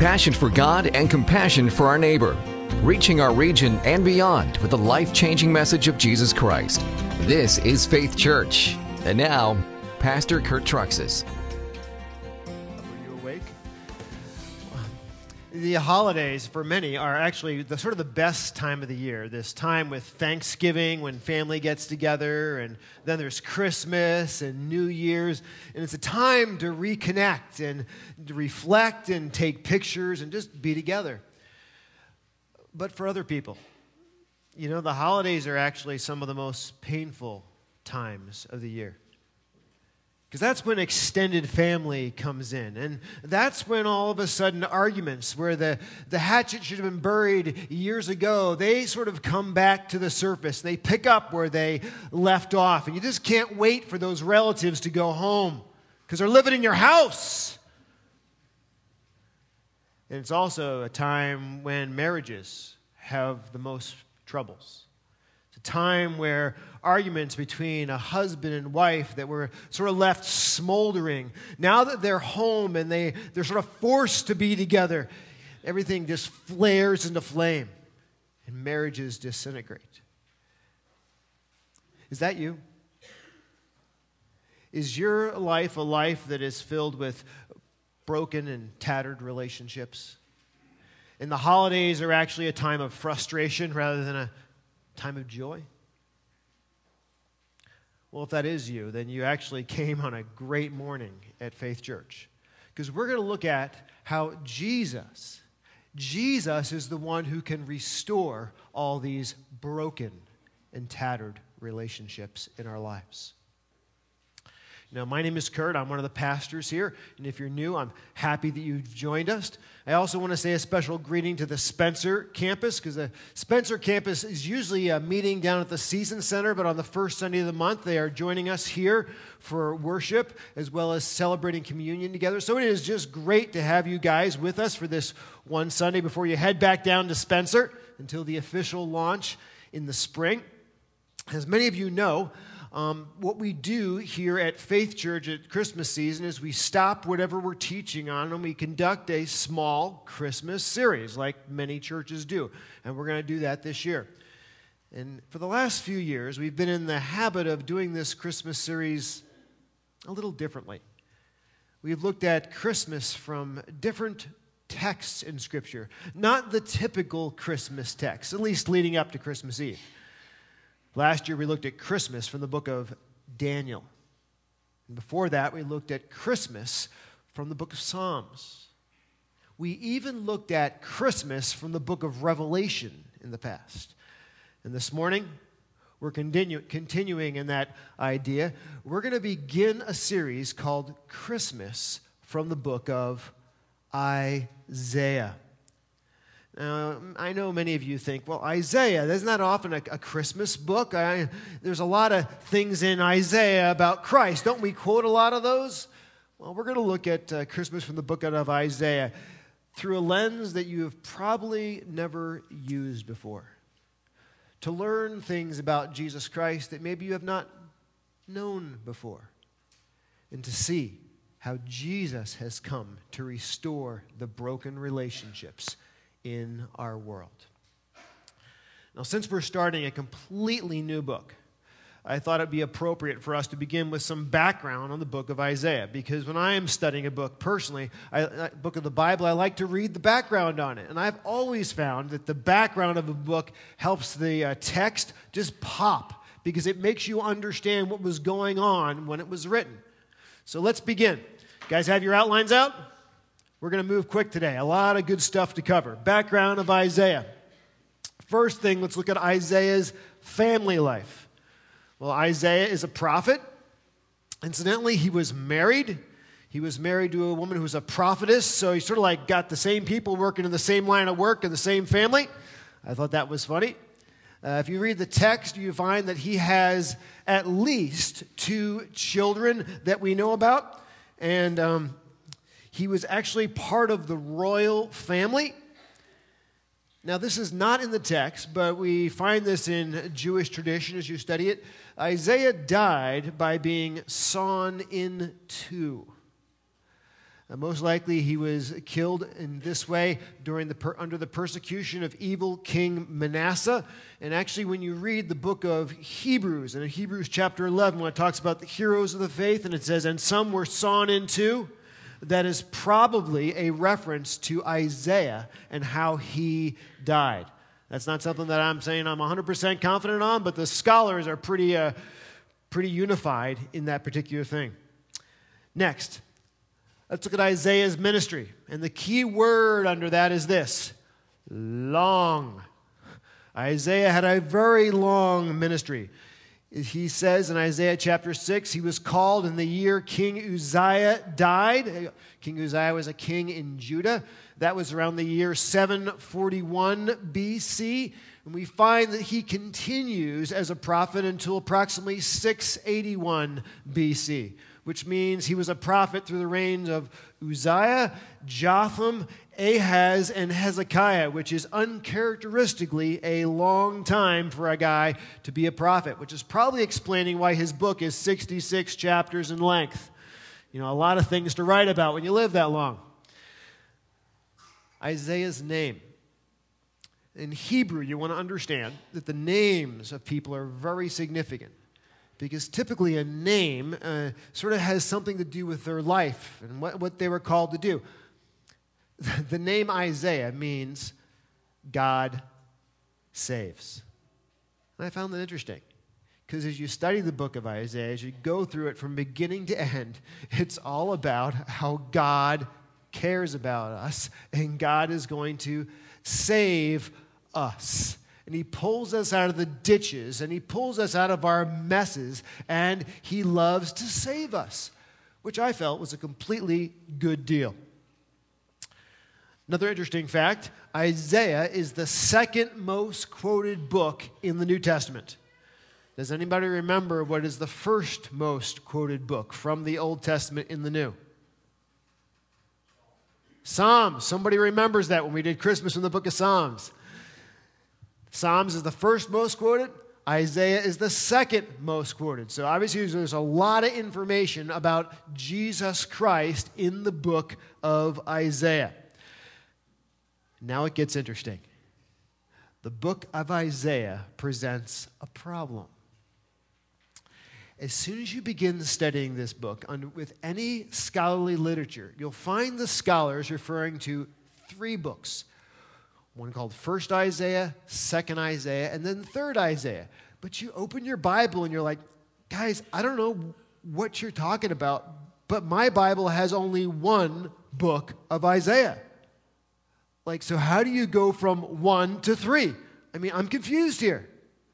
passion for God and compassion for our neighbor, reaching our region and beyond with the life-changing message of Jesus Christ. This is Faith Church. And now, Pastor Kurt Truxas. Are you awake? The holidays, for many, are actually the best time of the year. This time with Thanksgiving, when family gets together, and then there's Christmas and New Year's. And it's a time to reconnect and to reflect and take pictures and just be together. But for other people, the holidays are actually some of the most painful times of the year. Because that's when extended family comes in. And that's when all of a sudden arguments where the hatchet should have been buried years ago, they sort of come back to the surface. They pick up where they left off. And you just can't wait for those relatives to go home because they're living in your house. And it's also a time when marriages have the most troubles. It's a time where arguments between a husband and wife that were sort of left smoldering, now that they're home and they're sort of forced to be together, everything just flares into flame and marriages disintegrate. Is that you? Is your life a life that is filled with broken and tattered relationships? And the holidays are actually a time of frustration rather than a time of joy? Well, if that is you, then you actually came on a great morning at Faith Church. Because we're going to look at how Jesus is the one who can restore all these broken and tattered relationships in our lives. My name is Kurt. I'm one of the pastors here. And if you're new, I'm happy that you've joined us. I also want to say a special greeting to the Spencer campus, because the Spencer campus is usually a meeting down at the Season Center, but on the first Sunday of the month, they are joining us here for worship, as well as celebrating communion together. So it is just great to have you guys with us for this one Sunday before you head back down to Spencer until the official launch in the spring. As many of you know, what we do here at Faith Church at Christmas season is we stop whatever we're teaching on and we conduct a small Christmas series like many churches do. And we're going to do that this year. And for the last few years, we've been in the habit of doing this Christmas series a little differently. We've looked at Christmas from different texts in Scripture, not the typical Christmas text, at least leading up to Christmas Eve. Last year, we looked at Christmas from the book of Daniel. And before that, we looked at Christmas from the book of Psalms. We even looked at Christmas from the book of Revelation in the past. And this morning, we're continuing in that idea. We're going to begin a series called Christmas from the book of Isaiah. Now, I know many of you think, well, Isaiah, isn't that often a Christmas book? There's a lot of things in Isaiah about Christ. Don't we quote a lot of those? Well, we're going to look at Christmas from the book of Isaiah through a lens that you have probably never used before. To learn things about Jesus Christ that maybe you have not known before. And to see how Jesus has come to restore the broken relationships in our world. Now, since we're starting a completely new book, I thought it'd be appropriate for us to begin with some background on the book of Isaiah, because when I am studying a book personally, a book of the Bible, I like to read the background on it. And I've always found that the background of a book helps the text just pop, because it makes you understand what was going on when it was written. So let's begin. You guys have your outlines out? We're going to move quick today. A lot of good stuff to cover. Background of Isaiah. First thing, let's look at Isaiah's family life. Well, Isaiah is a prophet. Incidentally, he was married. He was married to a woman who was a prophetess, so he sort of like got the same people working in the same line of work in the same family. I thought that was funny. If you read the text, you find that he has at least 2 children that we know about, and he was actually part of the royal family. Now, this is not in the text, but we find this in Jewish tradition as you study it. Isaiah died by being sawn in two. Most likely he was killed in this way under the persecution of evil King Manasseh. And actually, when you read the book of Hebrews, and in Hebrews chapter 11, when it talks about the heroes of the faith, and it says, and some were sawn in two, that is probably a reference to Isaiah and how he died. That's not something that I'm saying I'm 100% confident on, but the scholars are pretty unified in that particular thing. Next, let's look at Isaiah's ministry. And the key word under that is this: long. Isaiah had a very long ministry. He says in Isaiah chapter 6, he was called in the year King Uzziah died. King Uzziah was a king in Judah. That was around the year 741 BC. And we find that he continues as a prophet until approximately 681 BC, which means he was a prophet through the reigns of Uzziah, Jotham, Ahaz, and Hezekiah, which is uncharacteristically a long time for a guy to be a prophet, which is probably explaining why his book is 66 chapters in length. You know, a lot of things to write about when you live that long. Isaiah's name. In Hebrew, you want to understand that the names of people are very significant, because typically a name sort of has something to do with their life and what they were called to do. The name Isaiah means God saves. And I found that interesting, because as you study the book of Isaiah, as you go through it from beginning to end, it's all about how God cares about us, and God is going to save us. And he pulls us out of the ditches, and he pulls us out of our messes, and he loves to save us, which I felt was a completely good deal. Another interesting fact, Isaiah is the second most quoted book in the New Testament. Does anybody remember what is the first most quoted book from the Old Testament in the New? Psalms. Somebody remembers that when we did Christmas in the book of Psalms. Psalms is the first most quoted. Isaiah is the second most quoted. So obviously there's a lot of information about Jesus Christ in the book of Isaiah. Now it gets interesting. The book of Isaiah presents a problem. As soon as you begin studying this book with any scholarly literature, you'll find the scholars referring to three books. One called First Isaiah, Second Isaiah, and then Third Isaiah. But you open your Bible and you're like, guys, I don't know what you're talking about, but my Bible has only one book of Isaiah. Like, so how do you go from 1 to 3? I mean, I'm confused here.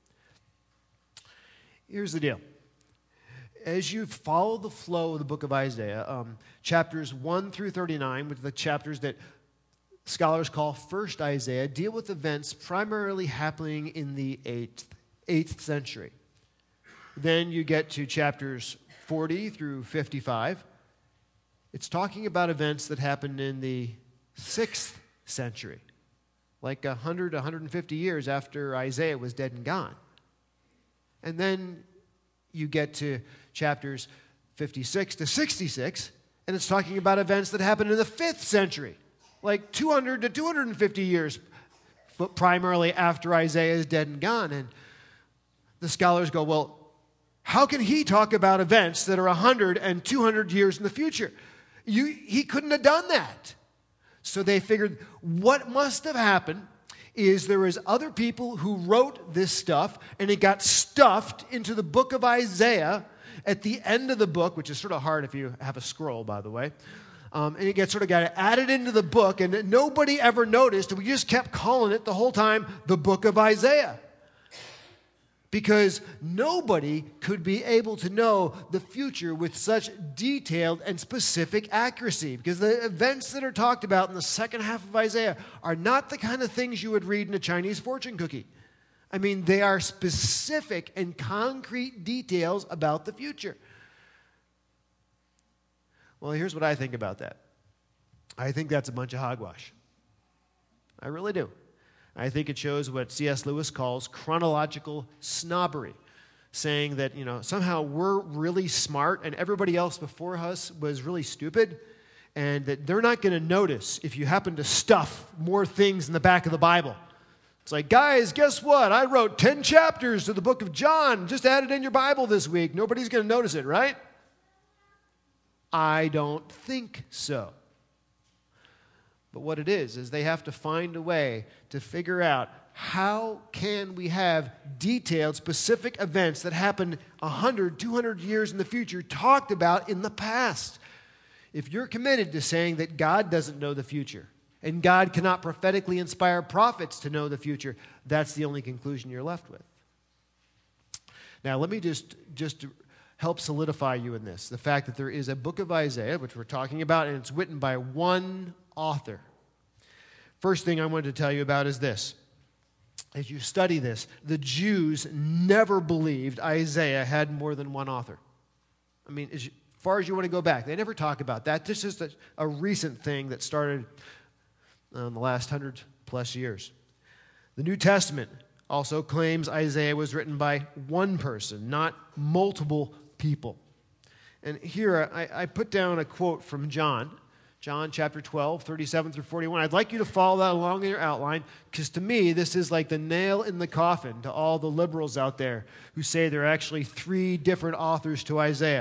Here's the deal. As you follow the flow of the book of Isaiah, chapters 1 through 39, which are the chapters that scholars call First Isaiah, deal with events primarily happening in the 8th century. Then you get to chapters 40 through 55. It's talking about events that happened in the 6th century, like 100 to 150 years after Isaiah was dead and gone. And then you get to chapters 56 to 66, and it's talking about events that happened in the 5th century, like 200 to 250 years, but primarily after Isaiah is dead and gone. And the scholars go, well, how can he talk about events that are 100 and 200 years in the future? He couldn't have done that. So they figured what must have happened is there was other people who wrote this stuff, and it got stuffed into the book of Isaiah at the end of the book, which is sort of hard if you have a scroll, by the way. And it got added into the book, and nobody ever noticed, and we just kept calling it the whole time the book of Isaiah. Because nobody could be able to know the future with such detailed and specific accuracy. Because the events that are talked about in the second half of Isaiah are not the kind of things you would read in a Chinese fortune cookie. I mean, they are specific and concrete details about the future. Well, here's what I think about that. I think that's a bunch of hogwash. I really do. I think it shows what C.S. Lewis calls chronological snobbery, saying that, somehow we're really smart and everybody else before us was really stupid, and that they're not going to notice if you happen to stuff more things in the back of the Bible. It's like, guys, guess what? I wrote 10 chapters to the book of John. Just add it in your Bible this week. Nobody's going to notice it, right? I don't think so. But what it is they have to find a way to figure out how can we have detailed, specific events that happened 100, 200 years in the future talked about in the past. If you're committed to saying that God doesn't know the future and God cannot prophetically inspire prophets to know the future, that's the only conclusion you're left with. Now, let me just help solidify you in this. The fact that there is a book of Isaiah, which we're talking about, and it's written by one author. First thing I wanted to tell you about is this. As you study this, the Jews never believed Isaiah had more than one author. I mean, as far as you want to go back, they never talk about that. This is a recent thing that started in the last 100+ years. The New Testament also claims Isaiah was written by one person, not multiple people. And here I put down a quote from John chapter 12, 37 through 41. I'd like you to follow that along in your outline, because to me, this is like the nail in the coffin to all the liberals out there who say there are actually 3 different authors to Isaiah.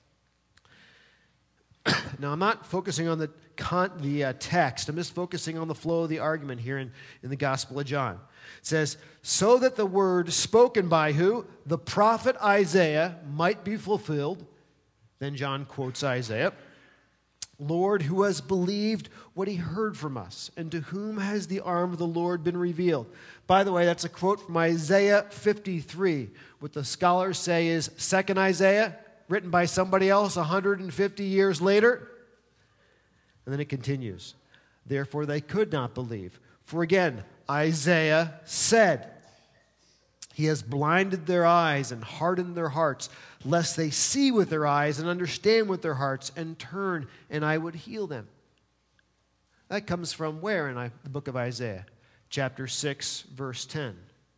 Now, I'm not focusing on the text. I'm just focusing on the flow of the argument here in the Gospel of John. It says, so that the word spoken by who? The prophet Isaiah might be fulfilled. Then John quotes Isaiah. Lord, who has believed what he heard from us, and to whom has the arm of the Lord been revealed? By the way, that's a quote from Isaiah 53. What the scholars say is 2nd Isaiah, written by somebody else 150 years later. And then it continues. Therefore they could not believe. For again, Isaiah said, he has blinded their eyes and hardened their hearts, lest they see with their eyes and understand with their hearts and turn, and I would heal them. That comes from where in the book of Isaiah? Chapter 6, verse 10.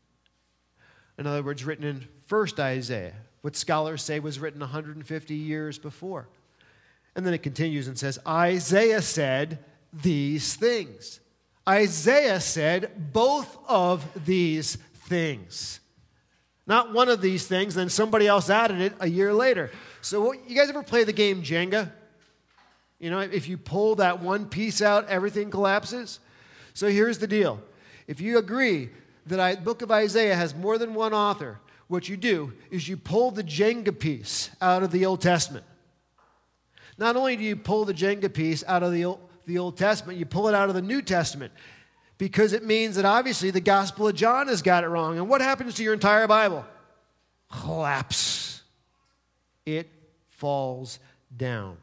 In other words, written in 1st Isaiah, what scholars say was written 150 years before. And then it continues and says, Isaiah said these things. Isaiah said both of these things. Not one of these things, then somebody else added it a year later. So you guys ever play the game Jenga? You know, if you pull that one piece out, everything collapses. So here's the deal. If you agree that the book of Isaiah has more than one author, what you do is you pull the Jenga piece out of the Old Testament. Not only do you pull the Jenga piece out of the Old Testament, you pull it out of the New Testament, because it means that obviously the Gospel of John has got it wrong. And what happens to your entire Bible? Collapse. It falls down.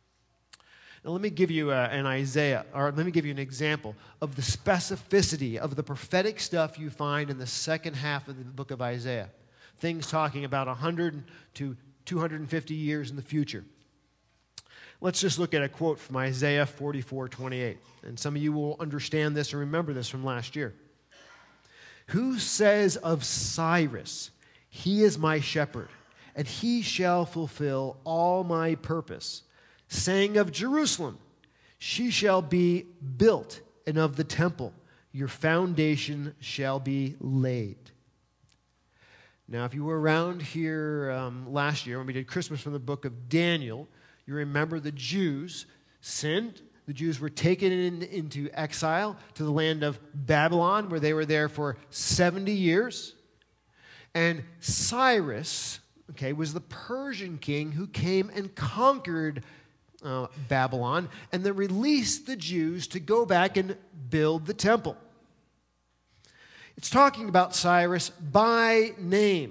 Now let me give you an example of the specificity of the prophetic stuff you find in the second half of the book of Isaiah. Things talking about 100 to 250 years in the future. Let's just look at a quote from Isaiah 44:28. And some of you will understand this and remember this from last year. Who says of Cyrus, he is my shepherd, and he shall fulfill all my purpose, saying of Jerusalem, she shall be built, and of the temple, your foundation shall be laid. Now, if you were around here last year when we did Christmas from the book of Daniel, you remember the Jews sinned. The Jews were taken into exile to the land of Babylon, where they were there for 70 years. And Cyrus, was the Persian king who came and conquered Babylon and then released the Jews to go back and build the temple. It's talking about Cyrus by name.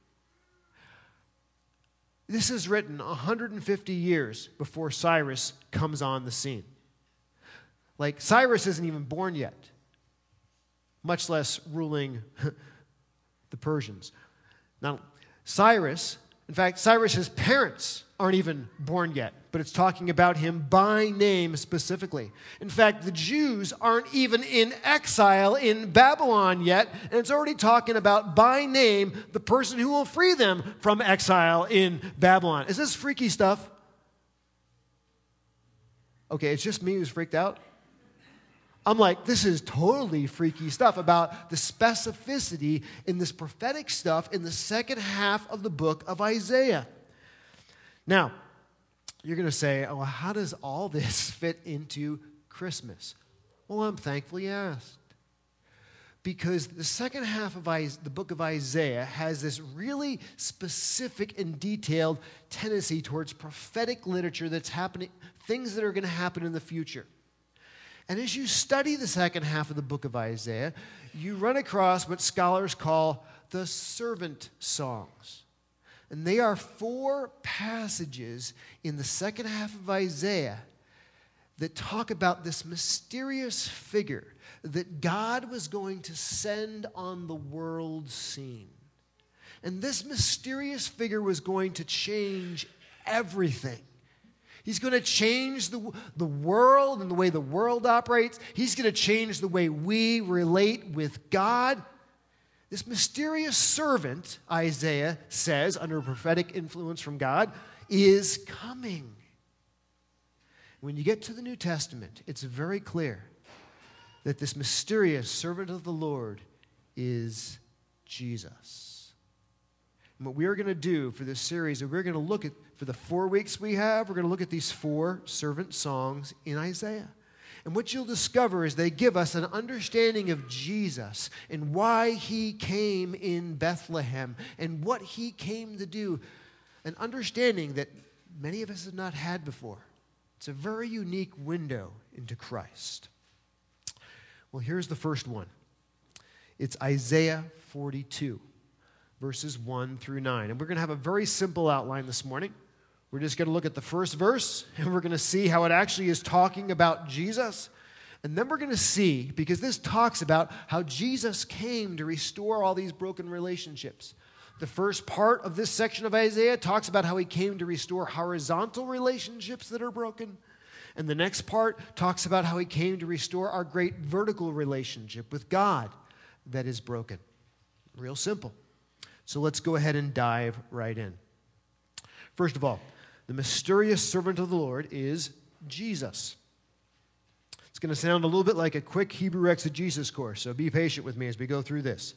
This is written 150 years before Cyrus comes on the scene. Like, Cyrus isn't even born yet, much less ruling the Persians. Now, Cyrus's parents aren't even born yet, but it's talking about him by name specifically. In fact, the Jews aren't even in exile in Babylon yet, and it's already talking about by name the person who will free them from exile in Babylon. Is this freaky stuff? Okay, it's just me who's freaked out. I'm like, this is totally freaky stuff about the specificity in this prophetic stuff in the second half of the book of Isaiah. Now, you're going to say, oh, how does all this fit into Christmas? Well, I'm thankful you asked. Because the second half of the book of Isaiah has this really specific and detailed tendency towards prophetic literature that's happening, things that are going to happen in the future. And as you study the second half of the book of Isaiah, you run across what scholars call the servant songs. And they are 4 passages in the second half of Isaiah that talk about this mysterious figure that God was going to send on the world scene. And this mysterious figure was going to change everything. He's going to change the world and the way the world operates. He's going to change the way we relate with God. This mysterious servant, Isaiah says, under prophetic influence from God, is coming. When you get to the New Testament, it's very clear that this mysterious servant of the Lord is Jesus. And what we are going to do for this series, we're going to look at, for the 4 weeks we have, we're going to look at these 4 servant songs in Isaiah. And what you'll discover is they give us an understanding of Jesus and why he came in Bethlehem and what he came to do. An understanding that many of us have not had before. It's a very unique window into Christ. Well, here's the first one. It's Isaiah 42, verses 1 through 9. And we're going to have a very simple outline this morning. We're just going to look at the first verse, and we're going to see how it actually is talking about Jesus. And then we're going to see, because this talks about how Jesus came to restore all these broken relationships. The first part of this section of Isaiah talks about how he came to restore horizontal relationships that are broken. And the next part talks about how he came to restore our great vertical relationship with God that is broken. Real simple. So let's go ahead and dive right in. First of all, the mysterious servant of the Lord is Jesus. It's going to sound a little bit like a quick Hebrew exegesis course, so be patient with me as we go through this.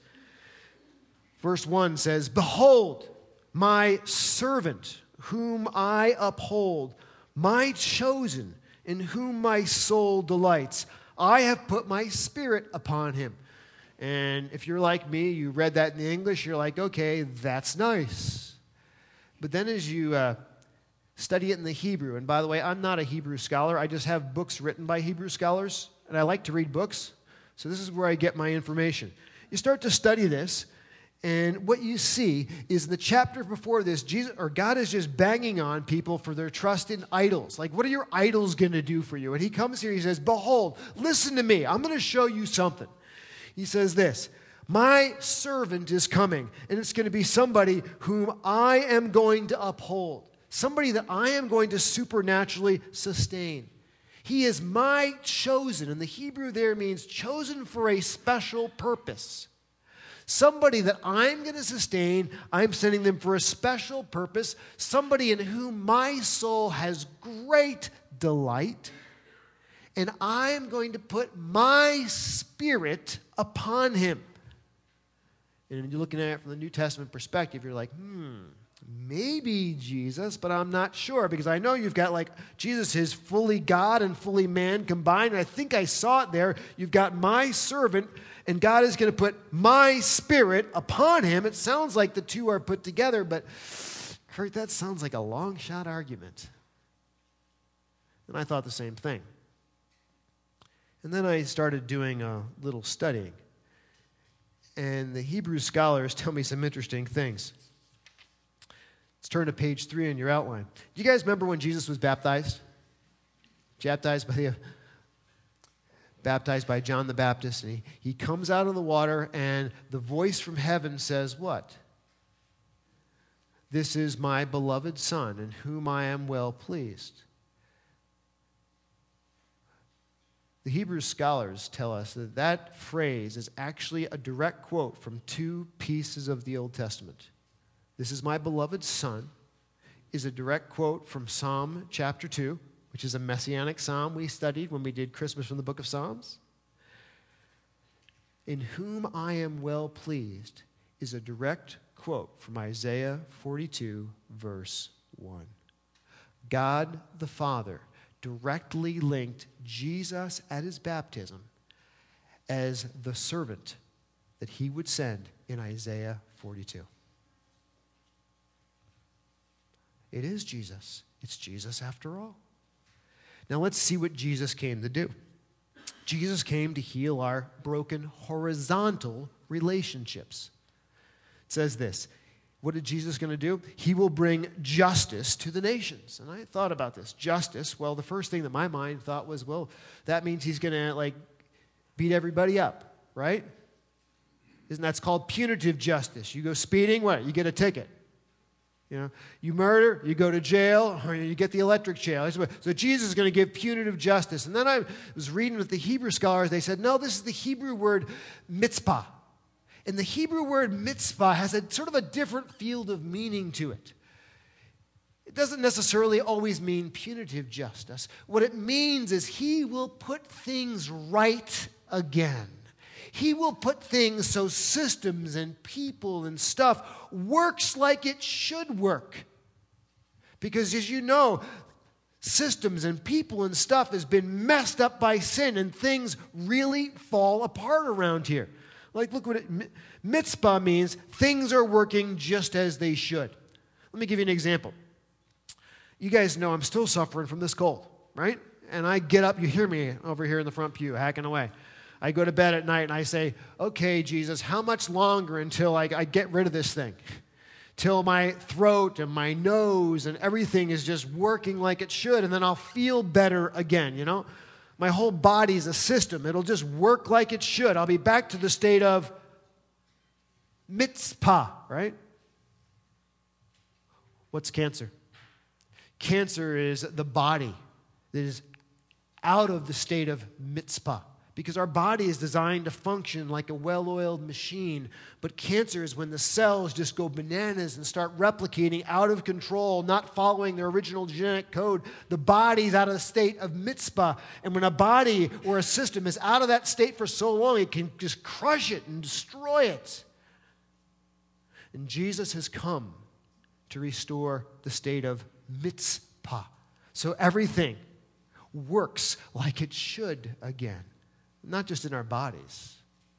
Verse 1 says, "Behold, my servant, whom I uphold, my chosen, in whom my soul delights. I have put my spirit upon him." And if you're like me, you read that in the English, you're like, okay, that's nice. But then as you study it in the Hebrew, and by the way, I'm not a Hebrew scholar. I just have books written by Hebrew scholars, and I like to read books. So this is where I get my information. You start to study this, and what you see is in the chapter before this, God is just banging on people for their trust in idols. Like, what are your idols going to do for you? And he comes here, he says, "Behold, listen to me. I'm going to show you something." He says this, "My servant is coming, and it's going to be somebody whom I am going to uphold. Somebody that I am going to supernaturally sustain. He is my chosen." And the Hebrew there means chosen for a special purpose. Somebody that I'm going to sustain, I'm sending them for a special purpose. Somebody in whom my soul has great delight. And I'm going to put my spirit upon him. And you're looking at it from the New Testament perspective, you're like, maybe Jesus, but I'm not sure, because I know you've got like Jesus is fully God and fully man combined. And I think I saw it there. You've got my servant, and God is going to put my spirit upon him. It sounds like the two are put together, but Kurt, that sounds like a long shot argument. And I thought the same thing. And then I started doing a little studying. And the Hebrew scholars tell me some interesting things. Let's turn to page 3 in your outline. Do you guys remember when Jesus was baptized? Baptized by John the Baptist. And he comes out of the water, and the voice from heaven says what? "This is my beloved Son, in whom I am well pleased." The Hebrew scholars tell us that that phrase is actually a direct quote from 2 pieces of the Old Testament. "This is my beloved Son" is a direct quote from Psalm chapter 2, which is a messianic psalm we studied when we did Christmas from the book of Psalms. In whom I am well pleased is a direct quote from Isaiah 42, verse 1. God the Father directly linked Jesus at his baptism as the servant that he would send in Isaiah 42. It is Jesus. It's Jesus after all. Now let's see what Jesus came to do. Jesus came to heal our broken horizontal relationships. It says this. What is Jesus going to do? He will bring justice to the nations. And I thought about this. Justice, well, the first thing that my mind thought was, well, that means he's going to beat everybody up, right? That's called punitive justice. You go speeding, what? You get a ticket. You murder, you go to jail, or you get the electric chair. So Jesus is going to give punitive justice. And then I was reading with the Hebrew scholars. They said, no, this is the Hebrew word mitzvah. And the Hebrew word mitzvah has a sort of a different field of meaning to it. It doesn't necessarily always mean punitive justice. What it means is he will put things right again. He will put things so systems and people and stuff works like it should work. Because as you know, systems and people and stuff has been messed up by sin and things really fall apart around here. Look what mitzvah means. Things are working just as they should. Let me give you an example. You guys know I'm still suffering from this cold, right? And I get up, you hear me over here in the front pew hacking away. I go to bed at night and I say, okay, Jesus, how much longer until I get rid of this thing? Till my throat and my nose and everything is just working like it should, and then I'll feel better again, My whole body is a system. It'll just work like it should. I'll be back to the state of mitzvah, right? What's cancer? Cancer is the body that is out of the state of mitzvah. Because our body is designed to function like a well-oiled machine. But cancer is when the cells just go bananas and start replicating out of control, not following their original genetic code. The body's out of the state of mitzvah. And when a body or a system is out of that state for so long, it can just crush it and destroy it. And Jesus has come to restore the state of mitzvah. So everything works like it should again. Not just in our bodies,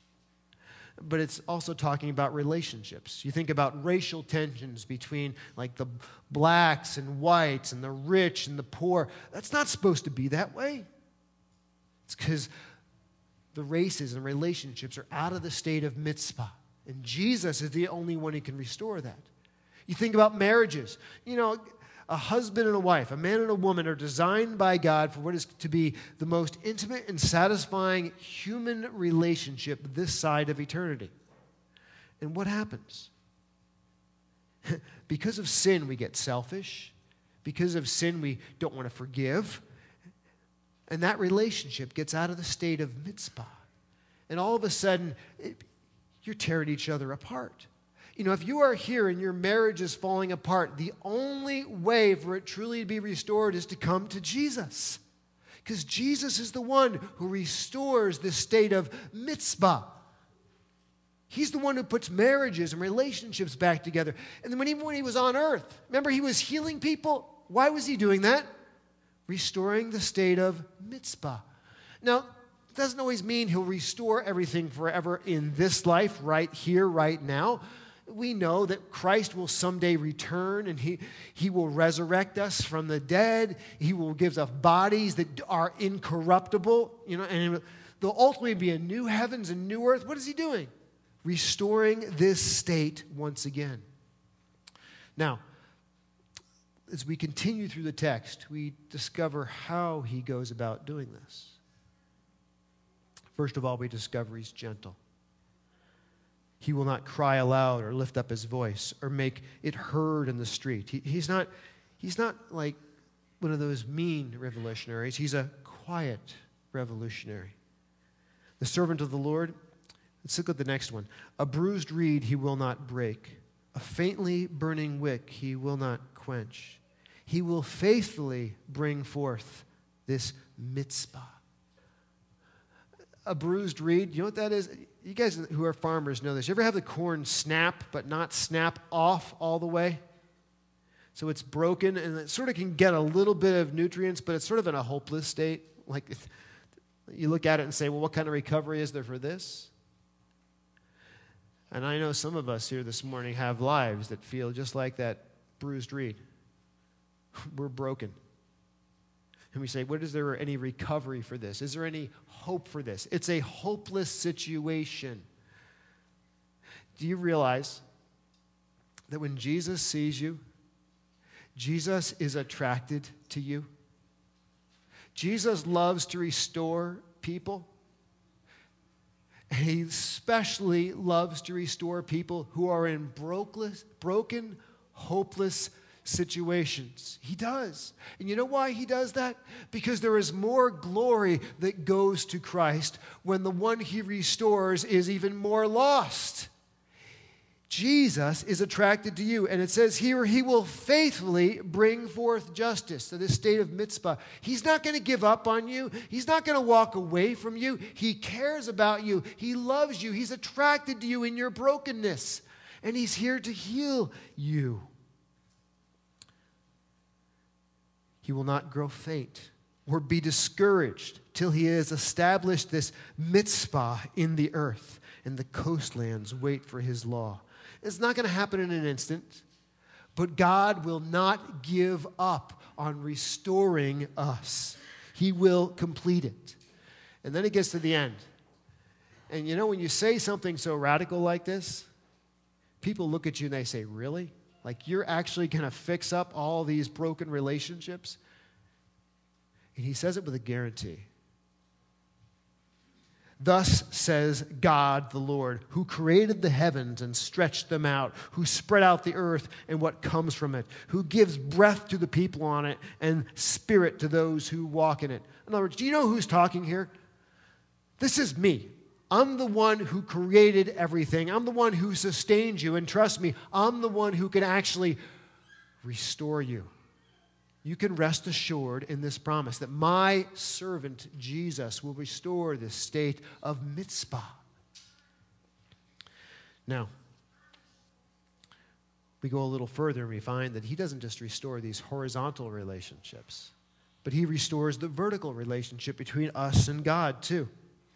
but it's also talking about relationships. You think about racial tensions between the blacks and whites and the rich and the poor. That's not supposed to be that way. It's because the races and relationships are out of the state of mitzvah. And Jesus is the only one who can restore that. You think about marriages. A husband and a wife, a man and a woman are designed by God for what is to be the most intimate and satisfying human relationship this side of eternity. And what happens? Because of sin, we get selfish. Because of sin, we don't want to forgive. And that relationship gets out of the state of mitzvah. And all of a sudden, you're tearing each other apart. If you are here and your marriage is falling apart, the only way for it truly to be restored is to come to Jesus. Because Jesus is the one who restores the state of mitzvah. He's the one who puts marriages and relationships back together. And then even when he was on earth, remember he was healing people? Why was he doing that? Restoring the state of mitzvah. Now, it doesn't always mean he'll restore everything forever in this life, right here, right now. We know that Christ will someday return and he will resurrect us from the dead. He will give us bodies that are incorruptible, and there'll ultimately be a new heavens and new earth. What is he doing? Restoring this state once again. Now, as we continue through the text, we discover how he goes about doing this. First of all, we discover he's gentle. He will not cry aloud or lift up his voice or make it heard in the street. He's not like one of those mean revolutionaries. He's a quiet revolutionary. The servant of the Lord, let's look at the next one. A bruised reed he will not break. A faintly burning wick he will not quench. He will faithfully bring forth this mitzvah. A bruised reed, you know what that is? You guys who are farmers know this. You ever have the corn snap, but not snap off all the way? So it's broken, and it sort of can get a little bit of nutrients, but it's sort of in a hopeless state. Like, you look at it and say, well, what kind of recovery is there for this? And I know some of us here this morning have lives that feel just like that bruised reed. We're broken. And we say, is there any recovery for this? Is there any hope for this? It's a hopeless situation. Do you realize that when Jesus sees you, Jesus is attracted to you? Jesus loves to restore people. And he especially loves to restore people who are in broken, hopeless situations. He does. And you know why he does that? Because there is more glory that goes to Christ when the one he restores is even more lost. Jesus is attracted to you. And it says here, he will faithfully bring forth justice to this state of mitzvah. He's not going to give up on you. He's not going to walk away from you. He cares about you. He loves you. He's attracted to you in your brokenness. And he's here to heal you. He will not grow faint or be discouraged till he has established this mitzvah in the earth, and the coastlands wait for his law. It's not going to happen in an instant, but God will not give up on restoring us. He will complete it. And then it gets to the end. And you know, when you say something so radical like this, people look at you and they say, really? Like, you're actually going to fix up all these broken relationships? And he says it with a guarantee. Thus says God the Lord, who created the heavens and stretched them out, who spread out the earth and what comes from it, who gives breath to the people on it and spirit to those who walk in it. In other words, do you know who's talking here? This is me. I'm the one who created everything. I'm the one who sustained you. And trust me, I'm the one who can actually restore you. You can rest assured in this promise that my servant Jesus will restore this state of mitzvah. Now, we go a little further and we find that he doesn't just restore these horizontal relationships, but he restores the vertical relationship between us and God too.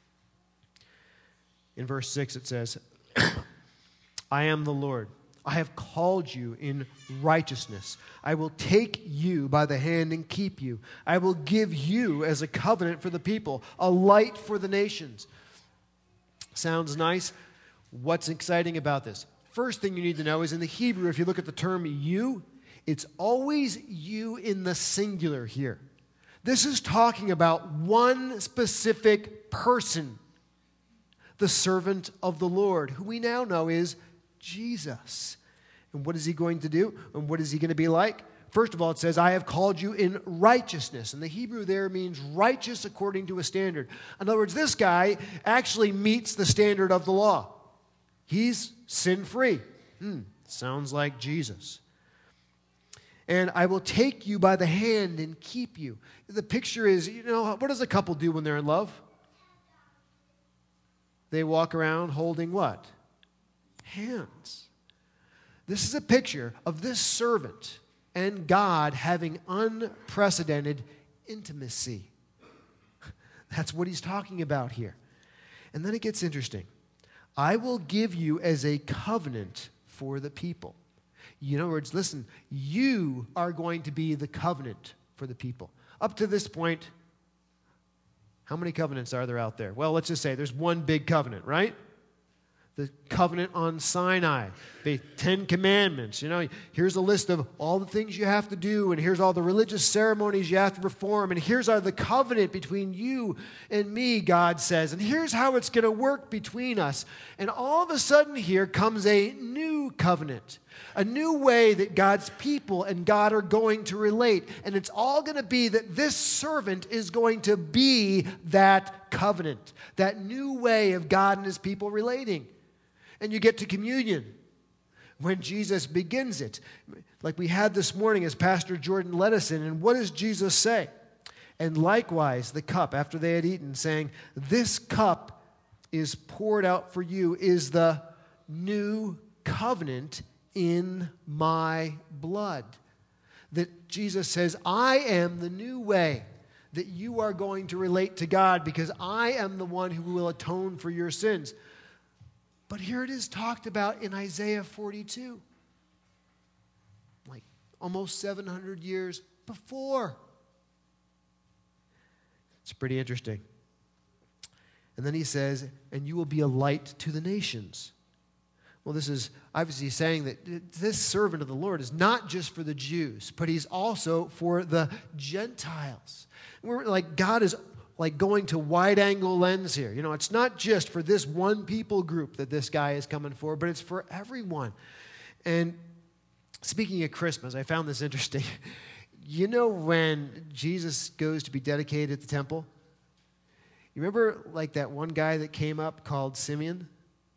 In verse 6 it says, I am the Lord. I have called you in righteousness. I will take you by the hand and keep you. I will give you as a covenant for the people, a light for the nations. Sounds nice. What's exciting about this? First thing you need to know is in the Hebrew, if you look at the term you, it's always you in the singular here. This is talking about one specific person, the servant of the Lord, who we now know is Jesus. And what is he going to do? And what is he going to be like? First of all, it says, I have called you in righteousness. And the Hebrew there means righteous according to a standard. In other words, this guy actually meets the standard of the law. He's sin-free. Sounds like Jesus. And I will take you by the hand and keep you. The picture is, what does a couple do when they're in love? They walk around holding what? Hands. This is a picture of this servant and God having unprecedented intimacy. That's what he's talking about here. And then it gets interesting. I will give you as a covenant for the people. In other words, listen, you are going to be the covenant for the people. Up to this point, how many covenants are there out there? Well, let's just say there's one big covenant, right? The covenant on Sinai, the 10 Commandments. Here's a list of all the things you have to do, and here's all the religious ceremonies you have to perform, and here's the covenant between you and me, God says, and here's how it's going to work between us. And all of a sudden here comes a new covenant, a new way that God's people and God are going to relate, and it's all going to be that this servant is going to be that covenant, that new way of God and his people relating. And you get to communion. when Jesus begins it, like we had this morning as Pastor Jordan led us in. And what does Jesus say? And likewise, the cup, after they had eaten, saying, this cup is poured out for you, is the new covenant in my blood. That Jesus says, I am the new way that you are going to relate to God because I am the one who will atone for your sins. But here it is talked about in Isaiah 42, like almost 700 years before. It's pretty interesting. And then he says, and you will be a light to the nations. Well, this is obviously saying that this servant of the Lord is not just for the Jews, but he's also for the Gentiles. We're like, God is like going to wide-angle lens here. You know, it's not just for this one people group that this guy is coming for, but it's for everyone. And speaking of Christmas, I found this interesting. You know when Jesus goes to be dedicated at the temple? You remember like that one guy that came up called Simeon?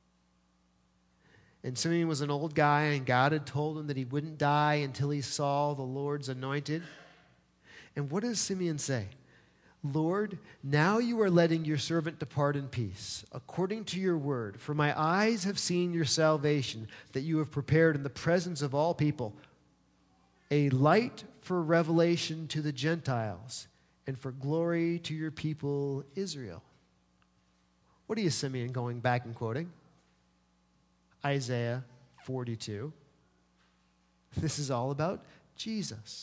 And Simeon was an old guy, and God had told him that he wouldn't die until he saw the Lord's anointed. And what does Simeon say? Lord, now you are letting your servant depart in peace, according to your word. For my eyes have seen your salvation, that you have prepared in the presence of all people, a light for revelation to the Gentiles, and for glory to your people Israel. What are you, Simeon, going back and quoting? Isaiah 42. This is all about Jesus.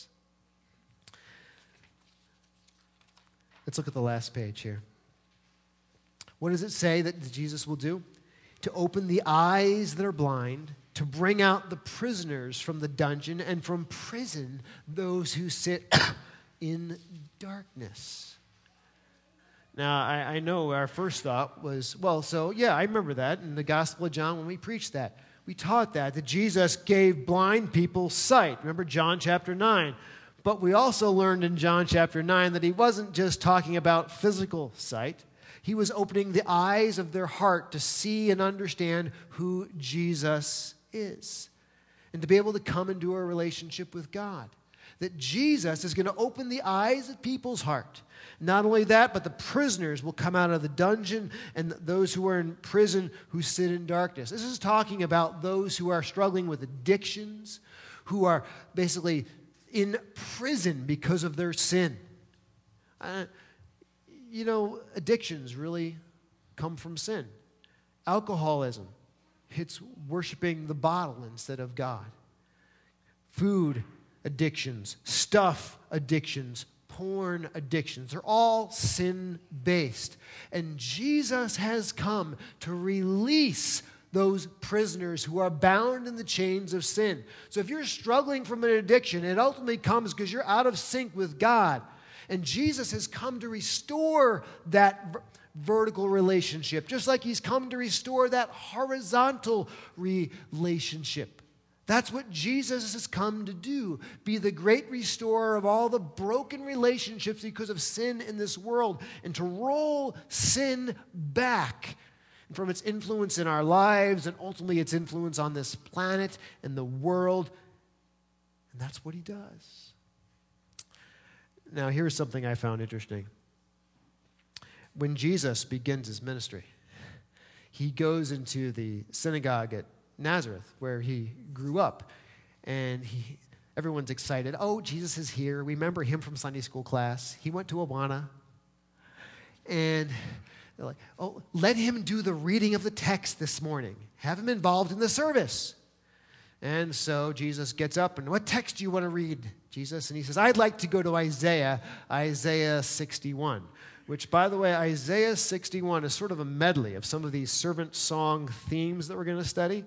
Let's look at the last page here. What does it say that Jesus will do? To open the eyes that are blind, to bring out the prisoners from the dungeon, and from prison those who sit in darkness. Now, I know our first thought was, well, so yeah, I remember that in the Gospel of John when we preached that. We taught that Jesus gave blind people sight. Remember John chapter 9. But we also learned in John chapter 9 that he wasn't just talking about physical sight. He was opening the eyes of their heart to see and understand who Jesus is and to be able to come into a relationship with God. That Jesus is going to open the eyes of people's heart. Not only that, but the prisoners will come out of the dungeon and those who are in prison who sit in darkness. This is talking about those who are struggling with addictions, who are basically in prison because of their sin. Addictions really come from sin. Alcoholism, it's worshiping the bottle instead of God. Food addictions, stuff addictions, porn addictions, they're all sin-based. And Jesus has come to release those prisoners who are bound in the chains of sin. So if you're struggling from an addiction, it ultimately comes because you're out of sync with God. And Jesus has come to restore that vertical relationship, just like he's come to restore that horizontal relationship. That's what Jesus has come to do, be the great restorer of all the broken relationships because of sin in this world, and to roll sin back from its influence in our lives and ultimately its influence on this planet and the world. And that's what he does. Now, here's something I found interesting. When Jesus begins his ministry, he goes into the synagogue at Nazareth, where he grew up, and everyone's excited. Oh, Jesus is here. We remember him from Sunday school class. He went to Awana, and they're like, oh, let him do the reading of the text this morning. Have him involved in the service. And so Jesus gets up, and what text do you want to read, Jesus? And he says, I'd like to go to Isaiah 61. Which, by the way, Isaiah 61 is sort of a medley of some of these servant song themes that we're going to study.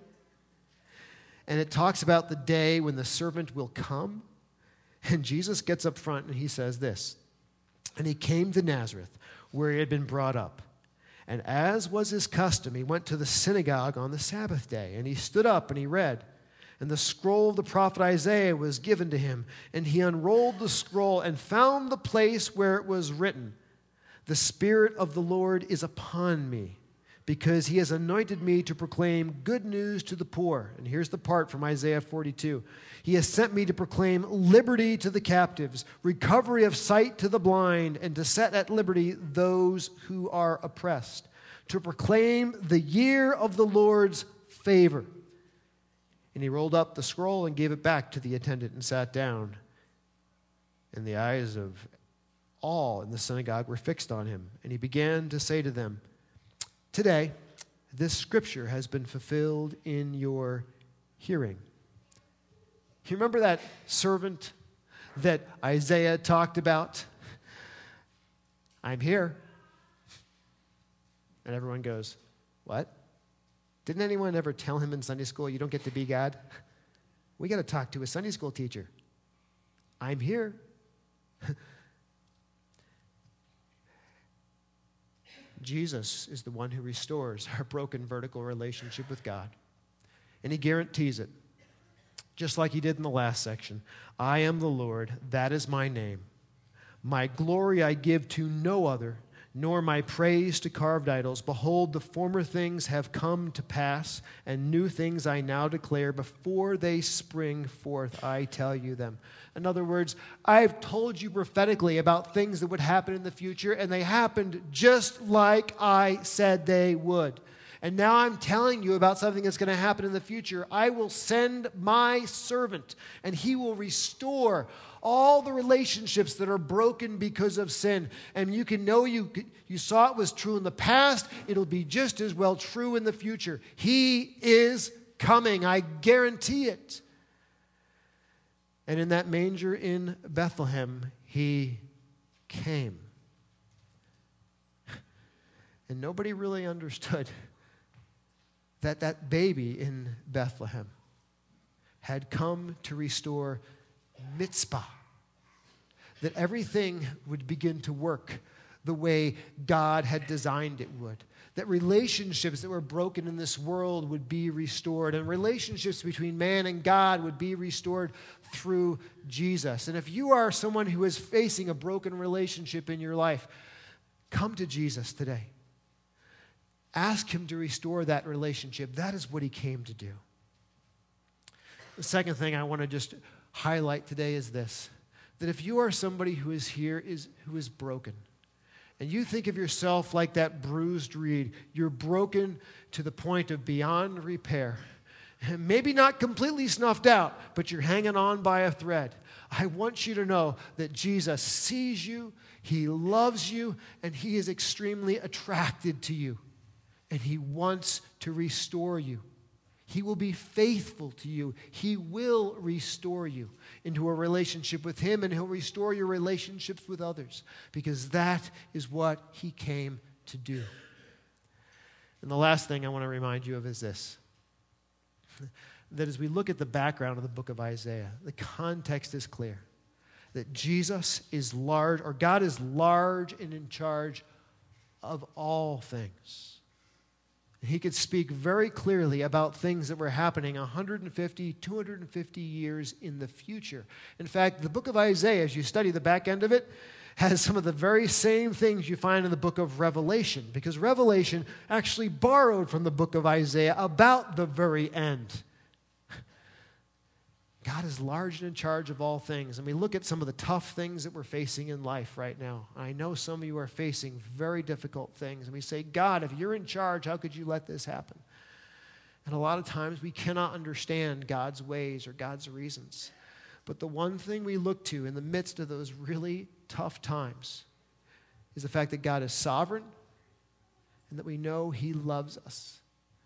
And it talks about the day when the servant will come. And Jesus gets up front and he says this. And he came to Nazareth, where he had been brought up. And as was his custom, he went to the synagogue on the Sabbath day. And he stood up and he read. And the scroll of the prophet Isaiah was given to him. And he unrolled the scroll and found the place where it was written, The Spirit of the Lord is upon me, because he has anointed me to proclaim good news to the poor. And here's the part from Isaiah 42. He has sent me to proclaim liberty to the captives, recovery of sight to the blind, and to set at liberty those who are oppressed, to proclaim the year of the Lord's favor. And he rolled up the scroll and gave it back to the attendant and sat down. And the eyes of all in the synagogue were fixed on him. And he began to say to them, "Today, this scripture has been fulfilled in your hearing." You remember that servant that Isaiah talked about? I'm here. And everyone goes, what? Didn't anyone ever tell him in Sunday school, you don't get to be God? We got to talk to a Sunday school teacher. I'm here. Jesus is the one who restores our broken vertical relationship with God. And he guarantees it, just like he did in the last section. I am the Lord, that is my name. My glory I give to no other, nor my praise to carved idols. Behold, the former things have come to pass, and new things I now declare. Before they spring forth, I tell you them. In other words, I've told you prophetically about things that would happen in the future, and they happened just like I said they would. And now I'm telling you about something that's going to happen in the future. I will send my servant, and he will restore all the relationships that are broken because of sin. And you can know you saw it was true in the past. It'll be just as well true in the future. He is coming. I guarantee it. And in that manger in Bethlehem, he came. And nobody really understood that baby in Bethlehem had come to restore Mitzpah, that everything would begin to work the way God had designed it would, that relationships that were broken in this world would be restored, and relationships between man and God would be restored through Jesus. And if you are someone who is facing a broken relationship in your life, come to Jesus today. Ask him to restore that relationship. That is what he came to do. The second thing I want to just highlight today is this, that if you are somebody who is here, who is broken, and you think of yourself like that bruised reed, you're broken to the point of beyond repair, maybe not completely snuffed out, but you're hanging on by a thread. I want you to know that Jesus sees you, he loves you, and he is extremely attracted to you. And he wants to restore you. He will be faithful to you. He will restore you into a relationship with him, and he'll restore your relationships with others, because that is what he came to do. And the last thing I want to remind you of is this, that as we look at the background of the book of Isaiah, the context is clear, that Jesus is large, or God is large and in charge of all things. He could speak very clearly about things that were happening 150, 250 years in the future. In fact, the book of Isaiah, as you study the back end of it, has some of the very same things you find in the book of Revelation, because Revelation actually borrowed from the book of Isaiah about the very end. God is large and in charge of all things. And we look at some of the tough things that we're facing in life right now. I know some of you are facing very difficult things. And we say, God, if you're in charge, how could you let this happen? And a lot of times we cannot understand God's ways or God's reasons. But the one thing we look to in the midst of those really tough times is the fact that God is sovereign and that we know he loves us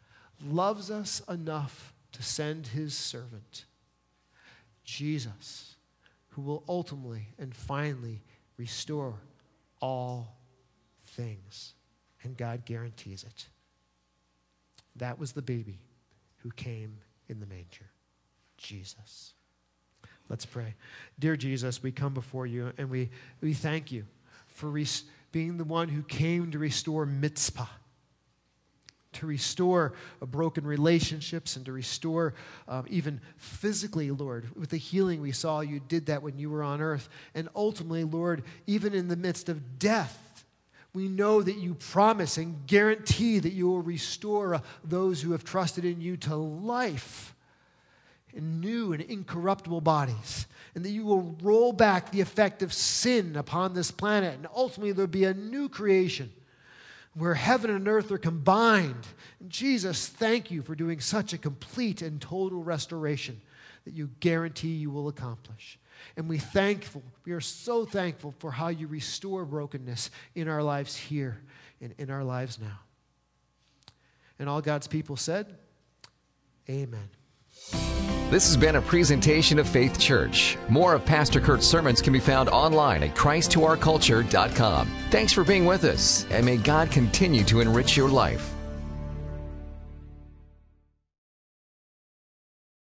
enough to send his servant, Jesus, who will ultimately and finally restore all things. And God guarantees it. That was the baby who came in the manger, Jesus. Let's pray. Dear Jesus, we come before you and we thank you for being the one who came to restore Mitzpah, to restore broken relationships, and to restore even physically, Lord. With the healing we saw, you did that when you were on earth. And ultimately, Lord, even in the midst of death, We know that you promise and guarantee that you will restore those who have trusted in you to life in new and incorruptible bodies, and that you will roll back the effect of sin upon this planet, and ultimately there'll be a new creation where heaven and earth are combined. And Jesus, thank you for doing such a complete and total restoration that you guarantee you will accomplish. And we are so thankful for how you restore brokenness in our lives here and in our lives now. And all God's people said, amen. This has been a presentation of Faith Church. More of Pastor Kurt's sermons can be found online at ChristToOurCulture.com. Thanks for being with us, and may God continue to enrich your life.